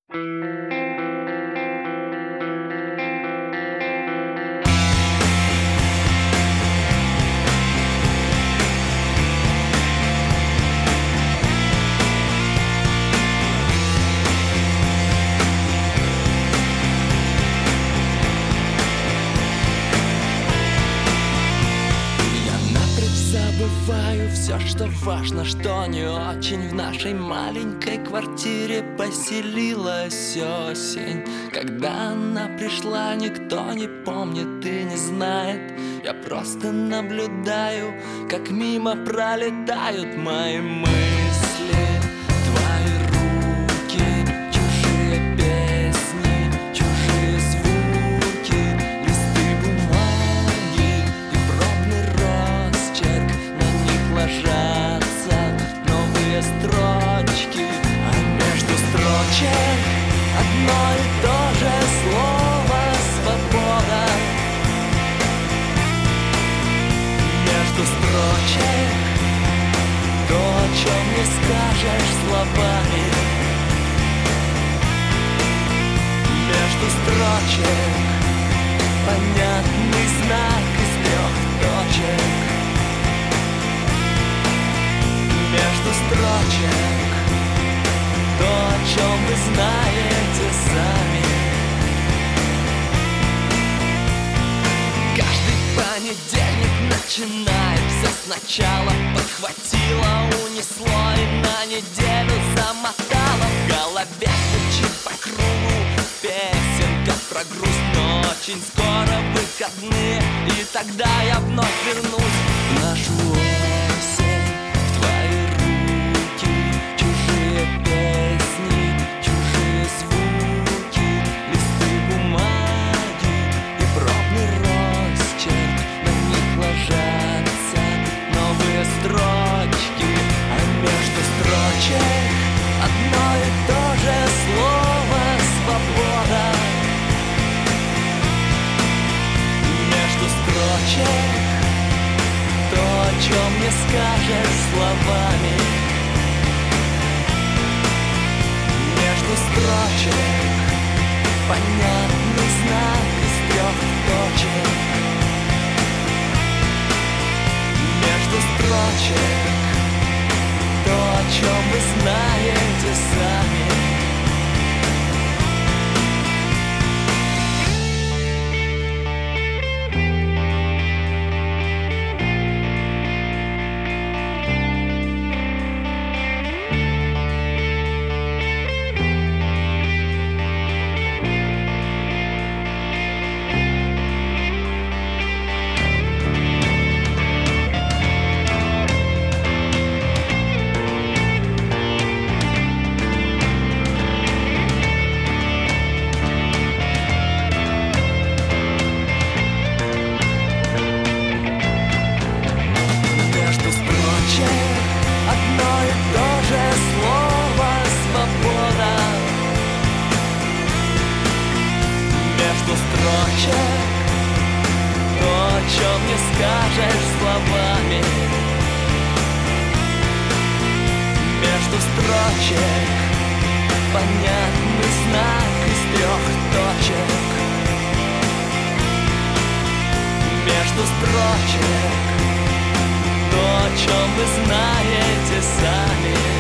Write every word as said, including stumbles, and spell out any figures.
Забываю все, что важно, что не очень. В нашей маленькой квартире поселилась осень. Когда она пришла, никто не помнит и не знает. Я просто наблюдаю, как мимо пролетают мои мысли. Твои руки, чужие песни, чужие звуки, листы бумаги и пробный росчерк. На них ложатся новые строчки, а между строчек одно и то же слово «свобода». Между строчек то, о чем не скажешь словами. Между строчек понятный знак из трех точек. Между строчек то, о чем вы знаете сами. Каждый понедельник начинается сначала. Подхватило, унесло и на неделю замотало. В голове звучит по кругу песенка про грусть. Но очень скоро выходные, и тогда я вновь вернусь в нашу осень. В твои руки, чужие песни, чужие звуки, листы бумаги и пробный росчерк. На них ложатся новые строчки, а между строчек одно и то же слово «свобода». Между строчек то, о чем не скажешь словами. Между строчек понятный знак из трех точек. Между строчек то, о чем вы знаете сами. Одно и то же слово «свобода». Между строчек то, о чем не скажешь словами. Между строчек понятный знак из трех точек. Между строчек то, о чем вы знаете сами.